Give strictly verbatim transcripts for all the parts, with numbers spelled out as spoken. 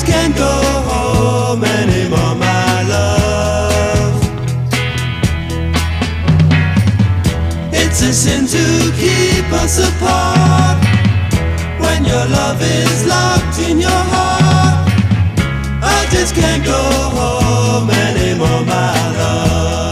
just can't go home anymore, my love. It's a sin to keep us apart when your love is locked in your heart. I just can't go home anymore, my love.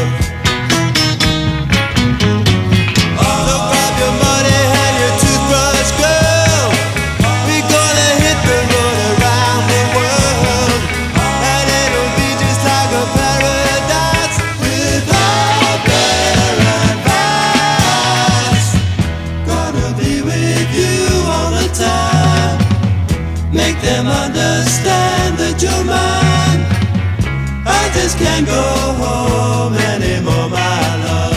Make them understand that you're mine. I just can't go home anymore, my love.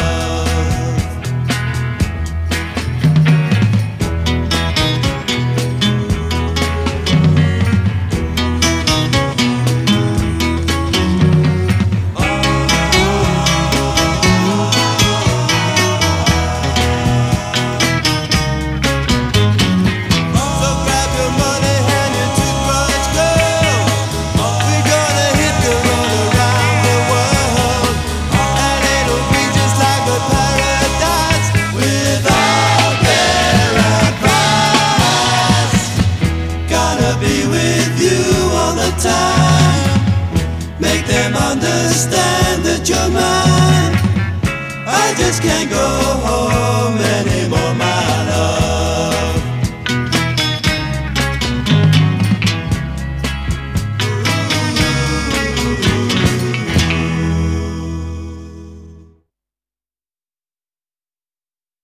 Make them understand that you're mine. I just can't go